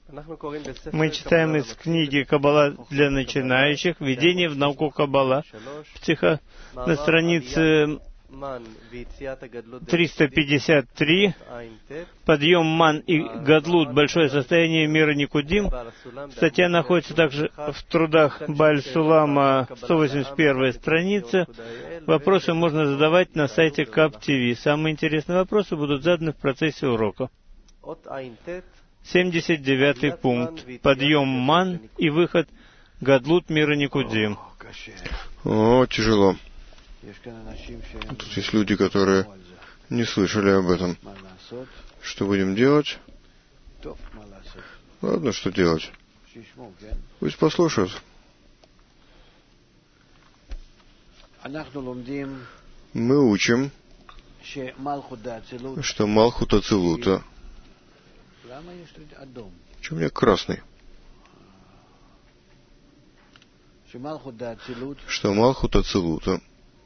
Мы читаем из книги «Каббала для начинающих. Введение в науку Каббала». На странице 353. Подъем Ман и Гадлут. Большое состояние мира Никудим. Статья находится также в трудах Бааль-Сулама, 181 страница. Вопросы можно задавать на сайте КАП ТВ. Самые интересные вопросы будут заданы в процессе урока. 79-й пункт. Подъем Ман и выход Гадлут мира Никудим. Тяжело. Тут есть люди, которые не слышали об этом. Что будем делать? Ладно, что делать? Пусть послушают. Мы учим, что Малхут Ацилута. Почему у меня красный? Что Малхут Ацилута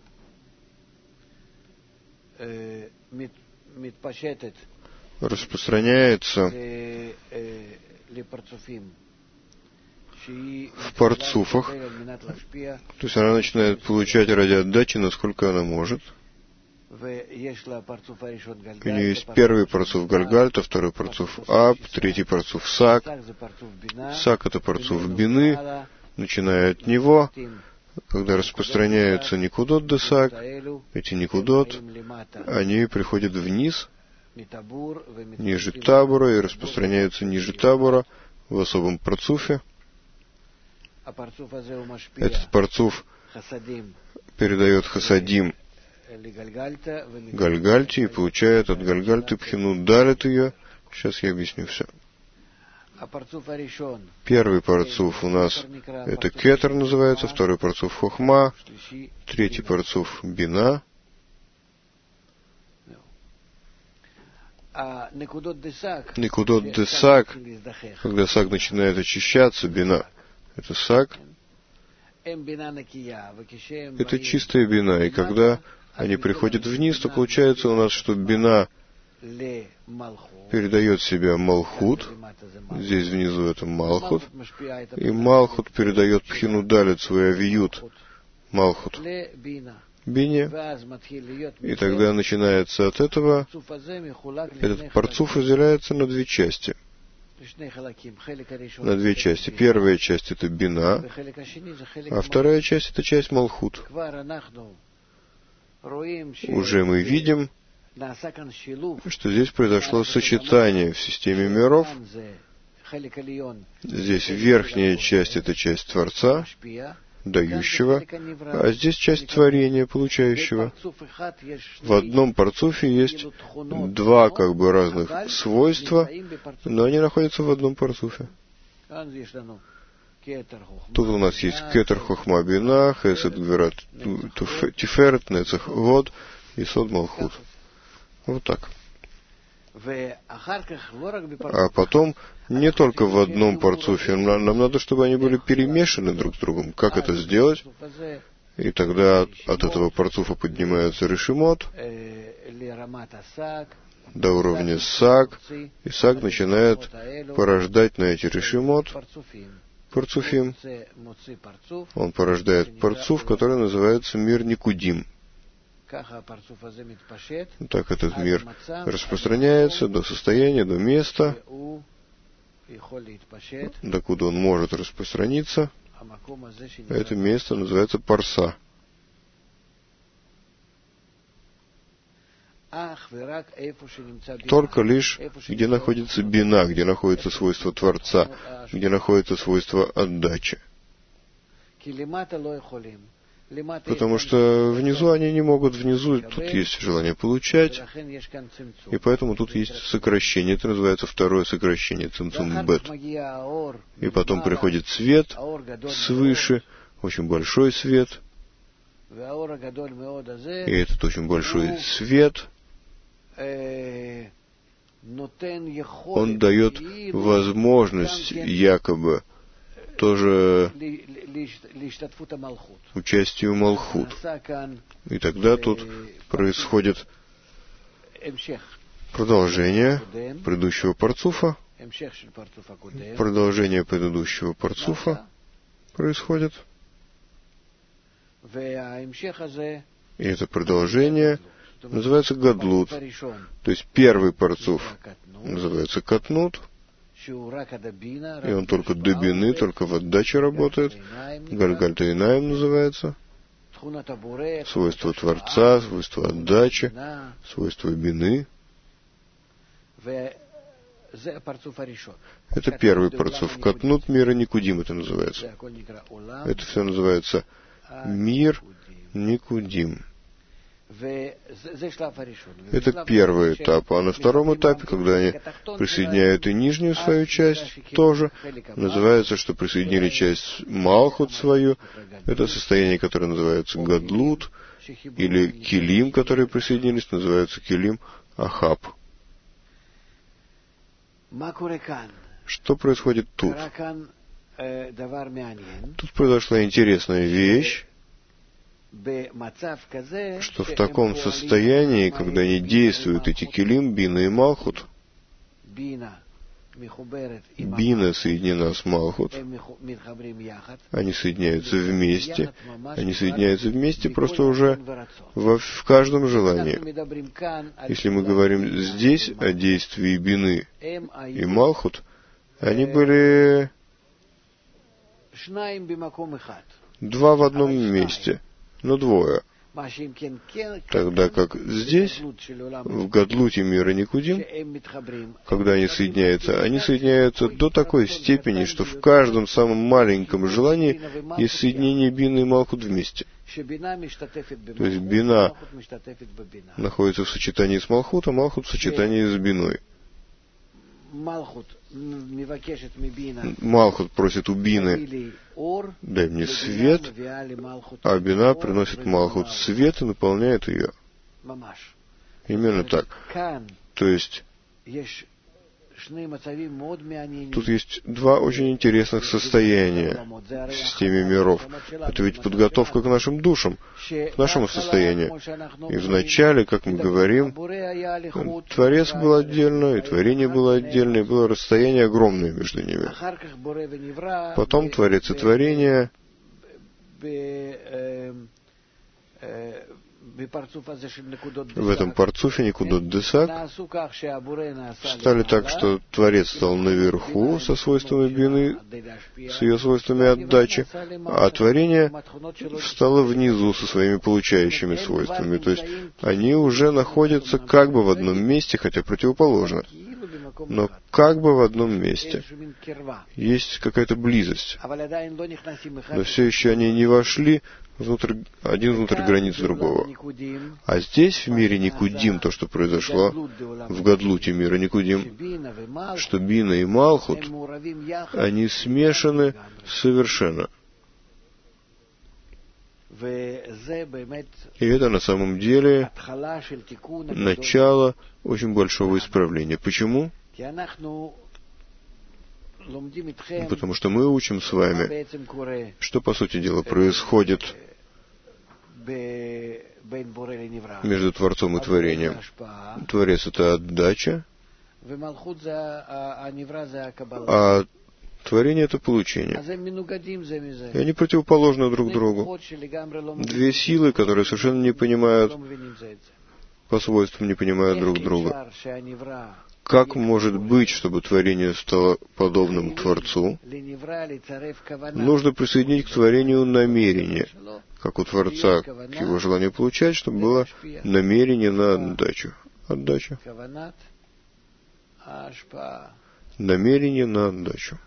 распространяется в парцуфах, то есть она начинает получать ради отдачи, насколько она может. У нее есть первый парцуф Гальгальта, второй парцуф Аб, третий парцуф Сак. Сак — это парцуф Бины, начиная от него, когда распространяются Никудот де Сак, эти Никудот, они приходят вниз, ниже Табура, и распространяются ниже Табура в особом парцуфе. Этот парцуф передает Хасадим Гальгальте и получает от Гальгальты Пхину Далит ее. Сейчас я объясню все. Первый парцуф у нас это Кетер называется, второй парцуф Хохма, третий парцуф Бина. Никудот де Сак, когда Сак начинает очищаться, Бина, это Сак, это чистая Бина, и когда они приходят вниз, то получается у нас, что Бина передает себя Малхут, здесь внизу это Малхут, и Малхут передает Пхину Далит, свой авиют, Малхут, Бине, и тогда начинается от этого, этот парцуф разделяется на две части. На две части. Первая часть это Бина, а вторая часть это часть Малхут. Уже мы видим, что здесь произошло сочетание в системе миров. Здесь верхняя часть это часть Творца, дающего, а здесь часть творения, получающего. В одном парцуфе есть два как бы разных свойства, но они находятся в одном парцуфе. Тут у нас есть Кетер Хохма Бина, Хесед Гверат Тиферет, Нецах Год и Сод Малхут. Вот так. А потом не только в одном парцуфе, нам надо, чтобы они были перемешаны друг с другом. Как это сделать? И тогда от этого парцуфа поднимается решимот до уровня Сак, и Сак начинает порождать на эти решимот парцуфим. Он порождает парцуф, который называется мир Никудим. Так этот мир распространяется до состояния, до места, докуда он может распространиться. Это место называется Парса. Только лишь, где находится Бина, где находится свойство Творца, где находится свойство отдачи. Потому что внизу они не могут, внизу тут есть желание получать, и поэтому тут есть сокращение, это называется второе сокращение, цимцум бет. И потом приходит свет свыше, очень большой свет, и этот очень большой свет, он дает возможность якобы тоже участию Малхут. И тогда тут происходит продолжение предыдущего парцуфа, продолжение предыдущего парцуфа происходит. И это продолжение называется гадлут. То есть первый парцуф называется катнут, и он только до бины, только в отдаче работает. Гальгальта инаем называется. Свойство Творца, свойство отдачи, свойство бины. Это первый парцуф. Катнут мира Никудим это называется. Это все называется мир Никудим. Это первый этап. А на втором этапе, когда они присоединяют и нижнюю свою часть, тоже называется, что присоединили часть Малхут свою. Это состояние, которое называется Гадлут, или Килим, которые присоединились, называется Килим Ахаб. Что происходит тут? Тут произошла интересная вещь, что в таком состоянии, когда они действуют, эти килим, бина и малхут, бина соединена с малхут, они соединяются вместе просто уже в каждом желании. Если мы говорим здесь о действии бины и малхут, они были два в одном месте, но двое. Тогда как здесь, в Гадлуте мира Никудим, когда они соединяются до такой степени, что в каждом самом маленьком желании есть соединение бины и малхут вместе. То есть бина находится в сочетании с малхут, а малхут в сочетании с биной. Малхут просит у бины: дай мне свет, а бина приносит малхут свет и наполняет ее. Именно так. То есть тут есть два очень интересных состояния в системе миров. Это ведь подготовка к нашим душам, к нашему состоянию. И вначале, как мы говорим, Творец был отдельно, и творение было отдельно, и было расстояние огромное между ними. Потом Творец и творение в этом парцуфе Никудот Десак стали так, что Творец стал наверху со свойствами бины, с ее свойствами отдачи, а творение встало внизу со своими получающими свойствами. То есть они уже находятся как бы в одном месте, хотя противоположно, но как бы в одном месте. Есть какая-то близость, но все еще они не вошли один внутрь границ другого. А здесь, в мире Никудим, то, что произошло в Гадлуте мира Никудим, что бина и малхут, они смешаны совершенно. И это на самом деле начало очень большого исправления. Почему? Потому что мы учим с вами, что, по сути дела, происходит между Творцом и Творением. Творец — это отдача, а творение — это получение. И они противоположны друг другу. Две силы, которые совершенно не понимают, по свойствам не понимают друг друга. Как может быть, чтобы творение стало подобным Творцу? Нужно присоединить к творению намерение, как у Творца, к его желанию получать, чтобы было намерение на отдачу. Отдача. Намерение на отдачу.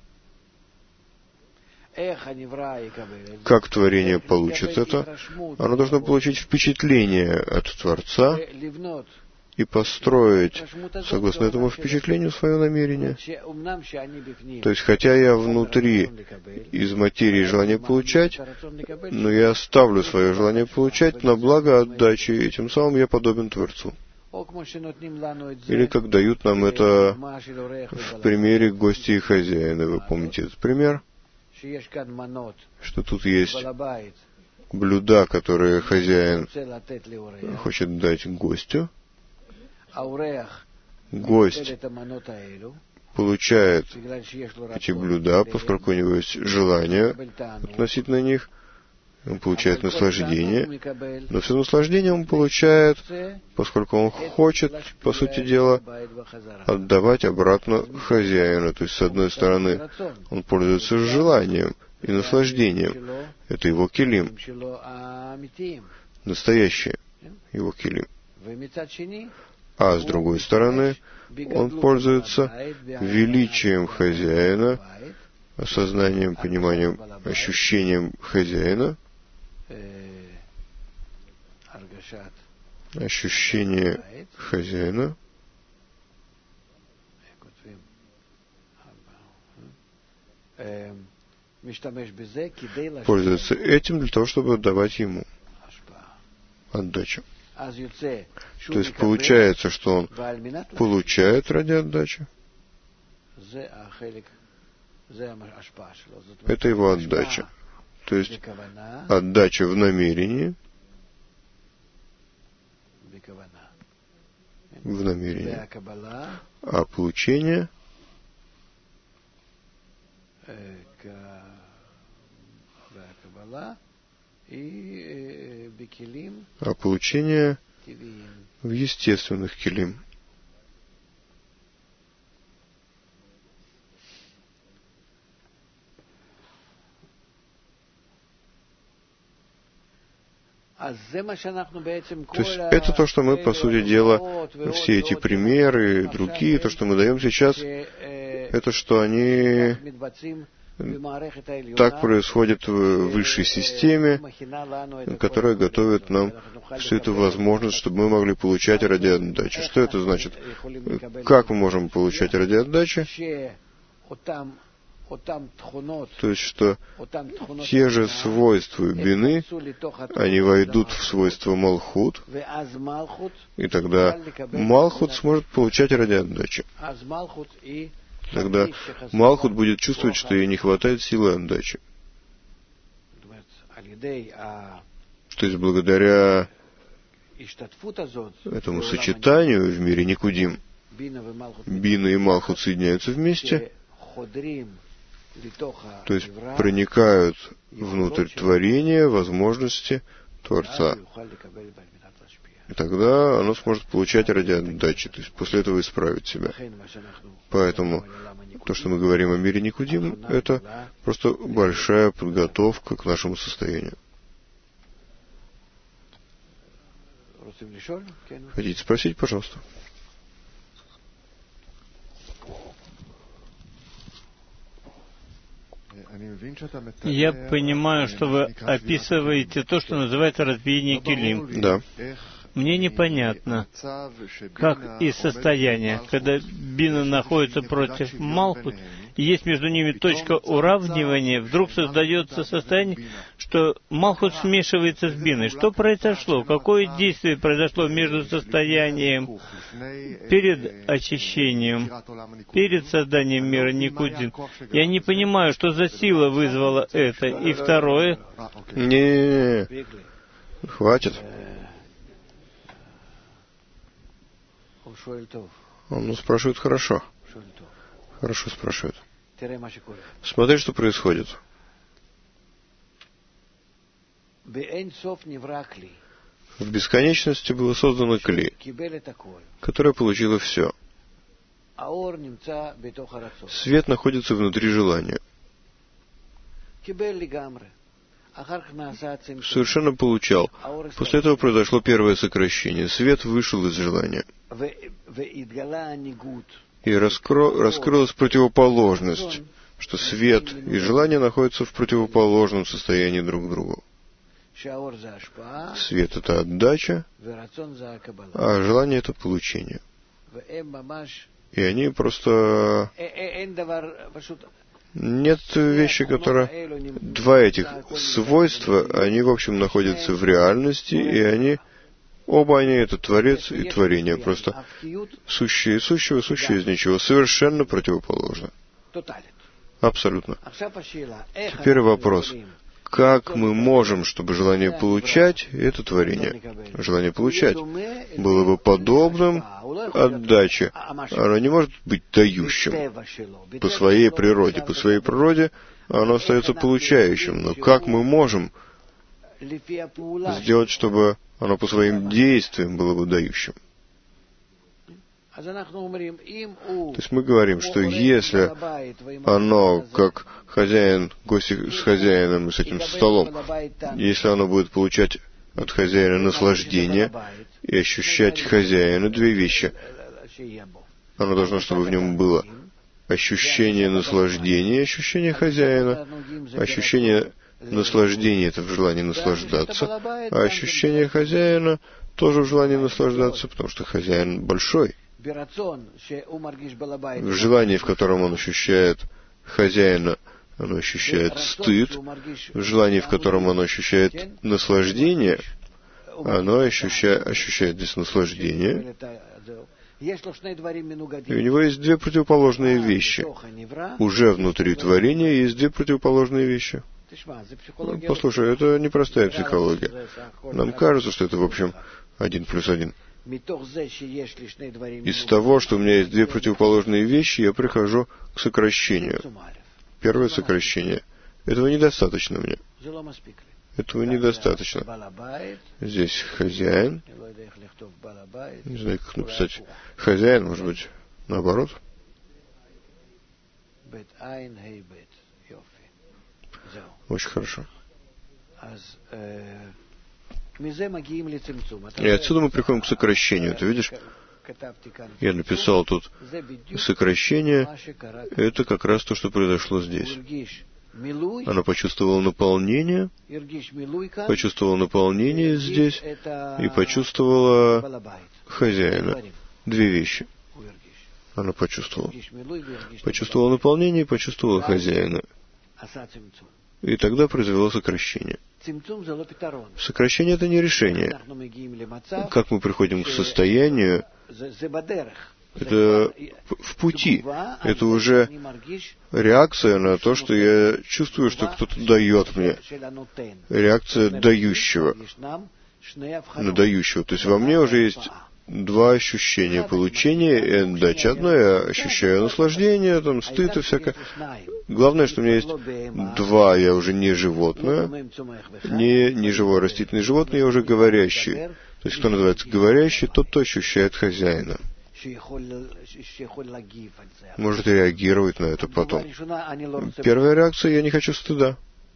Как творение получит это? Оно должно получить впечатление от Творца и построить, согласно этому впечатлению, свое намерение. То есть, хотя я внутри из материи желания получать, но я оставлю свое желание получать на благо отдачи, и тем самым я подобен Творцу. Или как дают нам это в примере гостя и хозяина. Вы помните этот пример? Что тут есть блюда, которые хозяин хочет дать гостю. Гость получает эти блюда, поскольку у него есть желание относительно них, он получает наслаждение, но все наслаждение он получает, поскольку он хочет, по сути дела, отдавать обратно хозяину. То есть, с одной стороны, он пользуется желанием и наслаждением. Это его килим, настоящее его килим. А с другой стороны, он пользуется величием хозяина, осознанием, пониманием, ощущением хозяина, ощущение хозяина, пользуется этим для того, чтобы отдавать ему отдачу. То есть получается, что он получает ради отдачи. Это его отдача. То есть отдача в намерении, а получение в естественных килим. То есть это то, что мы, по сути дела, все эти примеры, другие, то, что мы даем сейчас, это что они так происходит в высшей системе, которая готовит нам всю эту возможность, чтобы мы могли получать ради отдачи. Что это значит? Как мы можем получать ради отдачи? То есть, что те же свойства бины, они войдут в свойство Малхут, и тогда Малхут сможет получать ради отдачи. Тогда Малхут будет чувствовать, что ей не хватает силы отдачи. То есть, благодаря этому сочетанию в мире Никудим, Бина и Малхут соединяются вместе, то есть проникают внутрь творения, возможности Творца. И тогда оно сможет получать ради отдачи, то есть после этого исправить себя. Поэтому то, что мы говорим о мире Никудим, это просто большая подготовка к нашему состоянию. Хотите спросить, пожалуйста? Я понимаю, что вы описываете то, что называется разбиение килим. Да. Мне непонятно, как из состояния, когда бина находится против Малхут, и есть между ними точка уравнивания, вдруг создается состояние, что Малхут смешивается с биной. Что произошло? Какое действие произошло между состоянием перед очищением, перед созданием мира Никудим? Я не понимаю, что за сила вызвала это. И второе... Не, хватит. Он спрашивает хорошо. Хорошо спрашивает. Смотри, что происходит. В бесконечности было создано кли, которое получило все. Свет находится внутри желания. Совершенно получал. После этого произошло первое сокращение. Свет вышел из желания. И раскрылась противоположность, что свет и желание находятся в противоположном состоянии друг к другу. Свет — это отдача, а желание — это получение. И они просто... Нет вещи, которая... Два этих свойства, они, в общем, находятся в реальности, и они... Оба они — это Творец и Творение. Просто сущее из сущего, сущее из ничего. Совершенно противоположно. Абсолютно. Теперь вопрос. как мы можем, чтобы желание получать, это творение, желание получать, было бы подобным отдаче. Оно не может быть дающим по своей природе. По своей природе оно остается получающим. Но как мы можем сделать, чтобы оно по своим действиям было бы дающим? То есть мы говорим, что если оно, как хозяин, гости с хозяином и с этим столом, если оно будет получать от хозяина наслаждение и ощущать хозяина, две вещи. Оно должно, чтобы в нем было ощущение наслаждения и ощущение хозяина. Ощущение наслаждения — это в желании наслаждаться, а ощущение хозяина тоже в желании наслаждаться, потому что хозяин большой. В желании, в котором он ощущает хозяина, оно ощущает стыд. В желании, в котором оно ощущает наслаждение, оно ощущает здесь наслаждение. И у него есть две противоположные вещи. Уже внутри творения есть две противоположные вещи. Послушай, это непростая психология. Нам кажется, что это, в общем, 1+1. Из того, что у меня есть две противоположные вещи, я прихожу к сокращению. Первое сокращение. Этого недостаточно мне. Этого недостаточно. Здесь хозяин. Не знаю, как написать. Хозяин, может быть, наоборот. Очень хорошо. И отсюда мы приходим к сокращению. Ты видишь? Я написал тут сокращение. Это как раз то, что произошло здесь. Она почувствовала наполнение здесь и почувствовала хозяина. Две вещи. Она почувствовала. Почувствовала наполнение и почувствовала хозяина. И тогда произвело сокращение. Сокращение — это не решение. Как мы приходим к состоянию, это в пути. Это уже реакция на то, что я чувствую, что кто-то дает мне. Реакция дающего. На дающего. То есть во мне уже есть два ощущения: получения и отдачи. Одно я ощущаю наслаждение, там, стыд и всякое. Главное, что у меня есть два. Я уже не животное, не живое растительное животное, я уже говорящий. То есть кто называется говорящий, тот, кто ощущает хозяина. Может реагировать на это потом. Первая реакция: я не хочу стыда.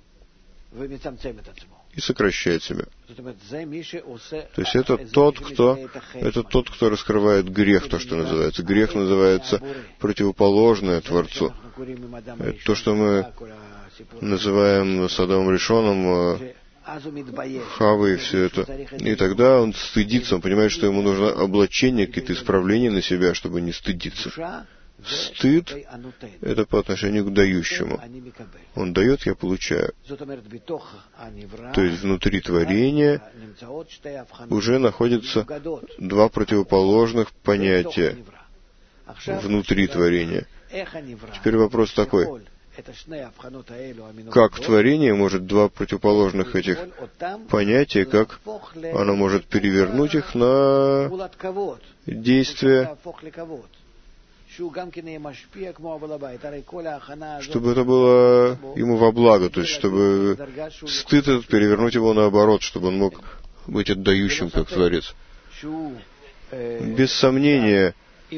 И сокращает себя. То есть это тот, кто раскрывает грех, то, что называется. Грех называется противоположное Творцу. Это то, что мы называем Содомом Ришоном, Хавой и все это. И тогда он стыдится, он понимает, что ему нужно облачение, какие-то исправления на себя, чтобы не стыдиться. Стыд — это по отношению к дающему. Он дает, я получаю. То есть внутри творения уже находятся два противоположных понятия внутри творения. Теперь вопрос такой: как в творении может два противоположных этих понятия, как оно может перевернуть их на действие, чтобы это было ему во благо, то есть чтобы стыд этот перевернуть его наоборот, чтобы он мог быть отдающим, как Творец. Без сомнения,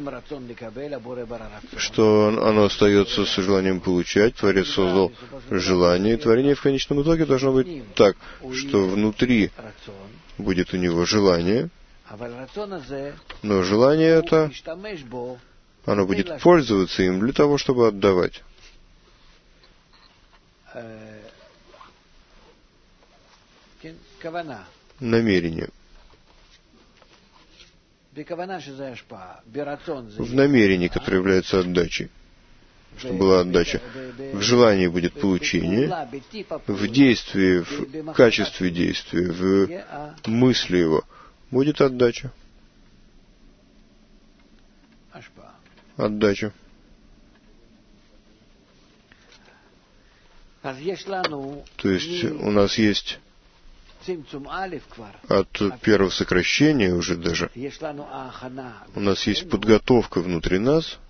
что оно остается с желанием получать. Творец создал желание, и творение в конечном итоге должно быть так, что внутри будет у него желание, но желание это, оно будет пользоваться им для того, чтобы отдавать. Намерение. В намерении, которое является отдачей, что была отдача. В желании будет получение, в действии, в качестве действия, в мысли его будет отдача. Отдача. То есть у нас есть от первого сокращения уже даже, у нас есть подготовка внутри нас,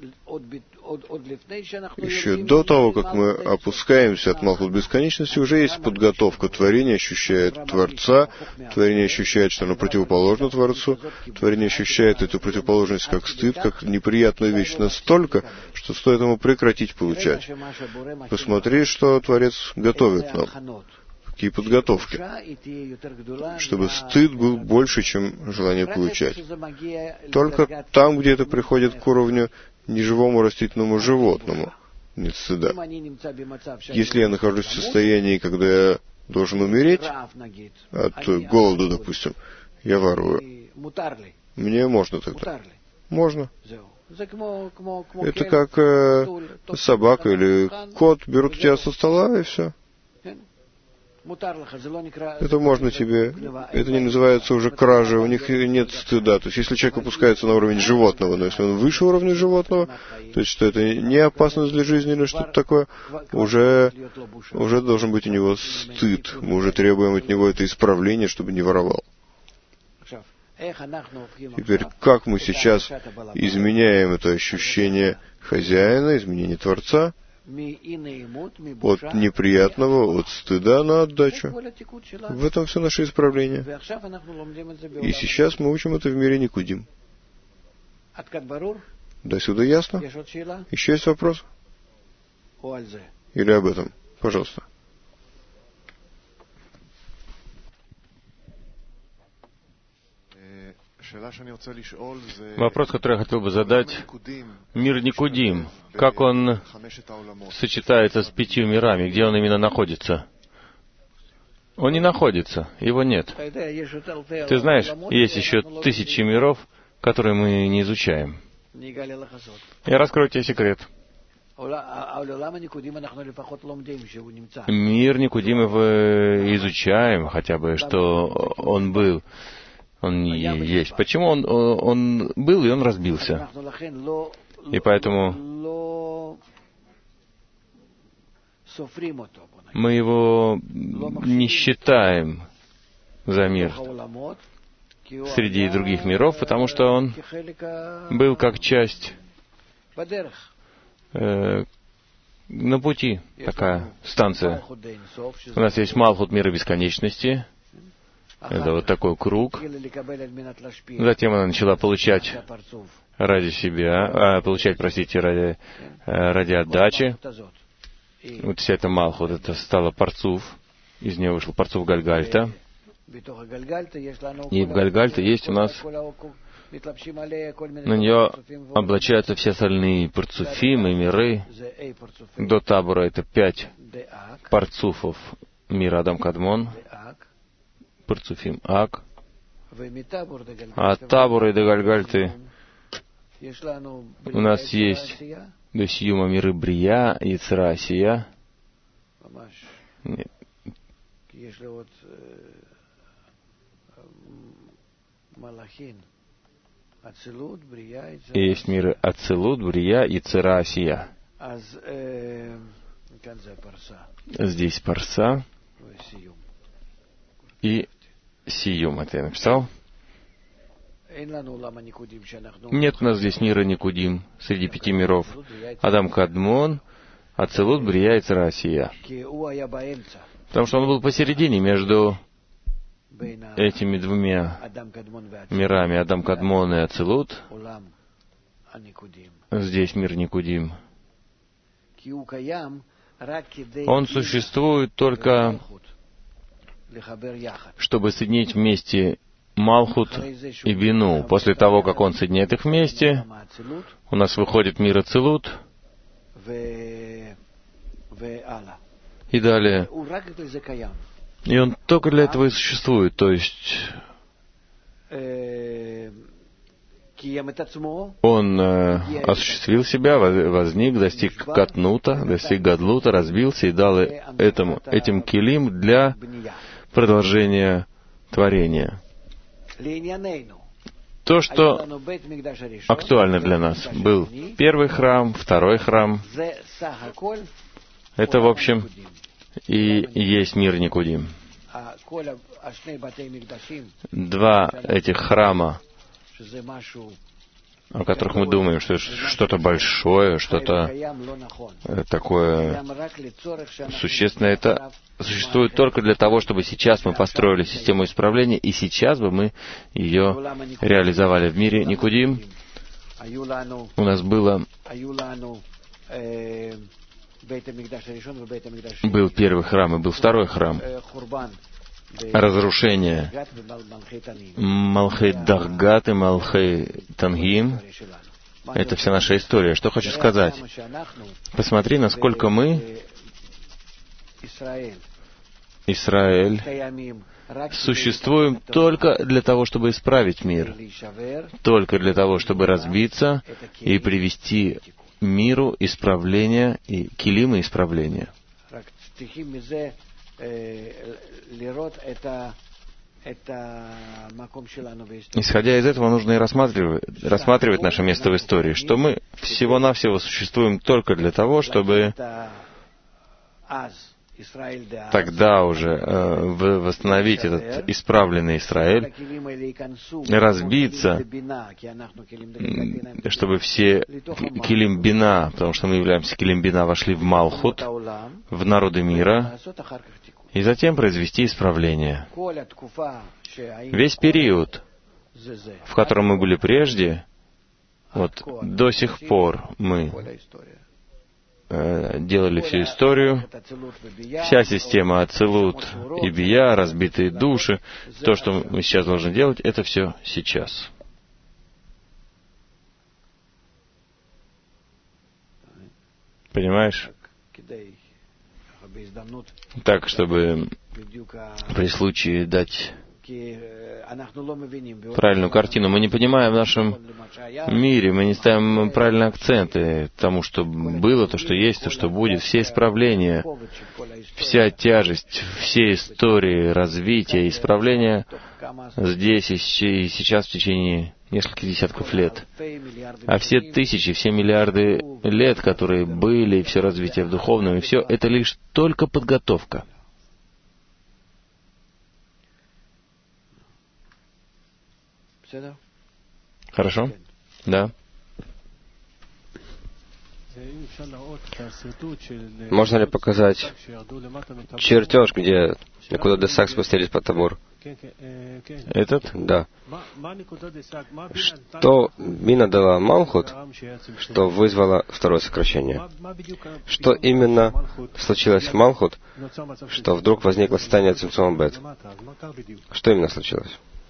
еще до того, как мы опускаемся от Малхут бесконечности, уже есть подготовка. Творение ощущает Творца, творение ощущает, что оно противоположно Творцу, творение ощущает эту противоположность как стыд, как неприятную вещь настолько, что стоит ему прекратить получать. Посмотри, что Творец готовит нам. Какие подготовки, чтобы стыд был больше, чем желание получать. Только там, где это приходит к уровню неживому растительному животному, нет стыда. Если я нахожусь в состоянии, когда я должен умереть от голода, допустим, я ворую. Мне можно тогда? Можно. Это как собака или кот берут тебя со стола, и все. Это можно тебе. Это не называется уже кражей, у них нет стыда. То есть, если человек опускается на уровень животного, но если он выше уровня животного, то есть, что это не опасность для жизни или что-то такое, уже должен быть у него стыд. Мы уже требуем от него это исправление, чтобы не воровал. Теперь, как мы сейчас изменяем это ощущение хозяина, изменение Творца, от неприятного, от стыда на отдачу. В этом все наше исправление. И сейчас мы учим это в мире Никудим. До сюда ясно? Еще есть вопрос? Или об этом? Пожалуйста. Вопрос, который я хотел бы задать. Мир Никудим. Как он сочетается с 5 мирами? Где он именно находится? Он не находится. Его нет. Ты знаешь, есть еще 1000 миров, которые мы не изучаем. Я раскрою тебе секрет. Мир Никудим мы изучаем, хотя бы, что он был. Он не есть. Почему он был, и он разбился? И поэтому мы его не считаем за мир среди других миров, потому что он был как часть на пути, такая станция. У нас есть Малхут мира бесконечности. Это вот такой круг. Затем она начала получать ради себя, ради отдачи. Вот вся эта Малхут, это стала Парцуф. Из нее вышел Парцуф Гальгальта. И в Гальгальте есть у нас, на нее облачаются все остальные Парцуфим и миры. До Табора это 5 Парцуфов мира Адам Кадмон. Парцуфим Ак. А от Табора и до Гальгальты у нас есть до Сиюма миры Брия, Яцера Асия. И есть миры Ацилут, Брия, Яцера Асия. Здесь Парса и Сиюм, это я написал. Нет у нас здесь мира Никудим среди 5 миров. Адам Кадмон, Ацилут, Брия и Яцера Асия. Потому что он был посередине между этими 2 мирами, Адам Кадмон и Ацилут. Здесь мир Никудим. Он существует только, чтобы соединить вместе Малхут и Бину. После того, как он соединяет их вместе, у нас выходит мир Ацилут. И далее. И он только для этого и существует. То есть он осуществил себя, возник, достиг Катнута, достиг Гадлута, разбился и дал этим килим для продолжения творения. То, что актуально для нас, был первый храм, второй храм. Это, в общем, и есть мир Никудим. Два этих храма, о которых мы думаем, что что-то большое, что-то такое существенное, это существует только для того, чтобы сейчас мы построили систему исправления, и сейчас бы мы ее реализовали в мире Никудим. У нас был первый храм и был второй храм. Разрушение Малхей Даргат и Малхей Тангим — это вся наша история. Что хочу сказать? Посмотри, насколько мы, Израиль, существуем только для того, чтобы исправить мир, только для того, чтобы разбиться и привести миру исправление и килимы исправления. Исходя из этого, нужно и рассматривать наше место в истории, что мы всего-навсего существуем только для того, чтобы тогда уже восстановить этот исправленный Израиль, разбиться, чтобы все килим бина, потому что мы являемся килим бина, вошли в Малхут, в народы мира, и затем произвести исправление. Весь период, в котором мы были прежде, вот до сих пор мы делали всю историю, вся система Ацилут и Бия, разбитые души, то, что мы сейчас должны делать, это все сейчас. Понимаешь? Так, чтобы при случае дать правильную картину. Мы не понимаем в нашем мире, мы не ставим правильные акценты тому, что было, то, что есть, то, что будет. Все исправления, вся тяжесть, все истории развития и исправления здесь и сейчас в течение нескольких десятков лет. А все тысячи, все миллиарды лет, которые были, и все развитие в духовном, и все, это лишь только подготовка. Хорошо? Да. Можно ли показать чертеж, где Некуда Десак спустились под Табор? Этот? Да. Что Бина дала Малхут, что вызвало второе сокращение? Что именно случилось в Малхут, что вдруг возникло состояние Цимцума Бет? Что именно случилось?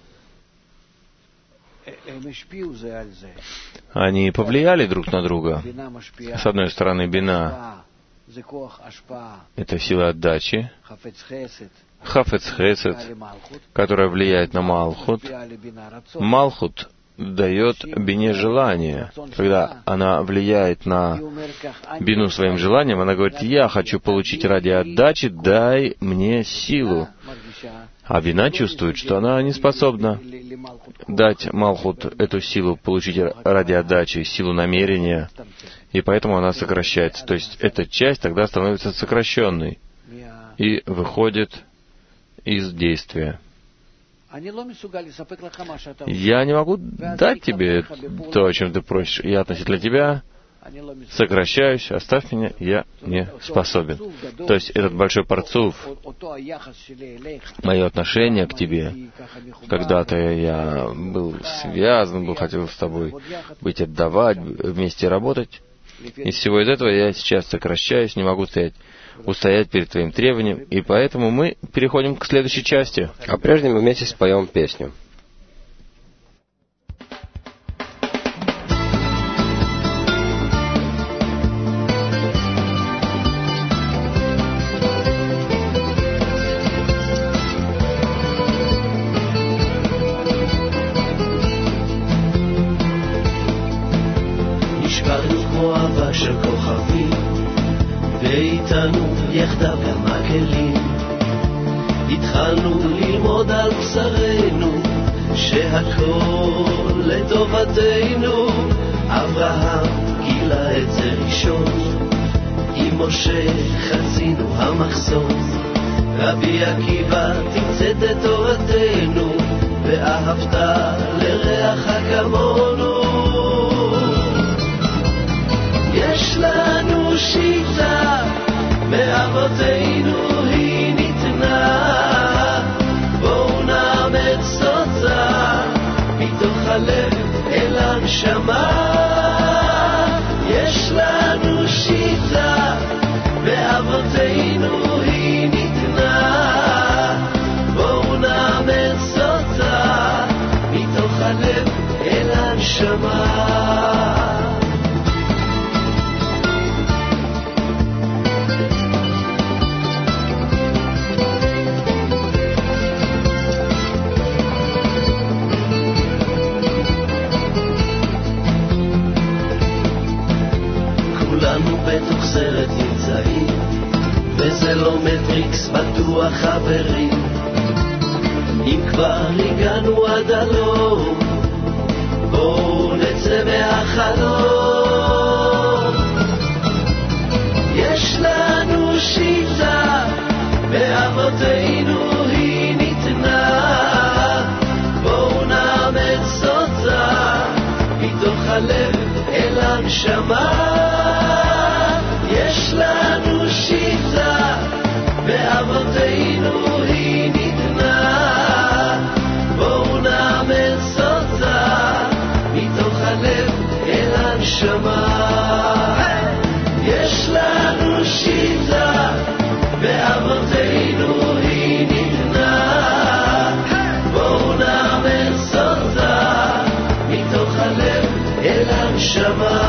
Они повлияли друг на друга. С одной стороны, Бина — это сила отдачи, Хафец Хесед, которая влияет на Малхут. Малхут дает Бине желание. Когда она влияет на Бину своим желанием, она говорит: «Я хочу получить ради отдачи, дай мне силу». А Бина чувствует, что она не способна дать Малхут эту силу, получить ради отдачи, силу намерения, и поэтому она сокращается. То есть эта часть тогда становится сокращенной и выходит из действия. Я не могу дать тебе то, о чем ты просишь. Я относительно тебя сокращаюсь, оставь меня, я не способен. То есть этот большой парцуф, мое отношение к тебе, когда-то я был связан, хотел с тобой быть, отдавать, вместе работать. Из всего из этого я сейчас сокращаюсь, не могу устоять перед твоим требованием, и поэтому мы переходим к следующей части. А прежде мы вместе споем песню. ואיתנו יחדיו גם הכלים התחלנו ללמוד על בשרנו שהכל לטובתנו אברהם גילה את זה ראשון אמו משה חצינו המחסום, רבי עקיבא תמצאת את תורתנו, ואהבת לרעך כמונו. יש לנו שיטה, מאבותינו היא ניתנה, בואו נאמץ אותה, מתוך הלב אל הנשמה. יש לנו שיטה, מאבותינו היא ניתנה, בואו נאמץ אותה, מתוך הלב אל הנשמה. בתוך סרט נמצאים, וזה לא מטריקס, בטוח חברים. אם כבר הגענו עד הלום, בואו נצא מהחלום. יש לנו שיטה, באבותינו היא ניתנה, בואו נאמץ אותה, מתוך הלב אל הנשמה. יש לנו שיטה, באבותינו היא ניתנה, בואו נאמץ אותה, מתוך הלב אל הנשמה. יש לנו שיטה, באבותינו היא ניתנה, בואו נאמץ אותה, מתוך הלב אל הנשמה.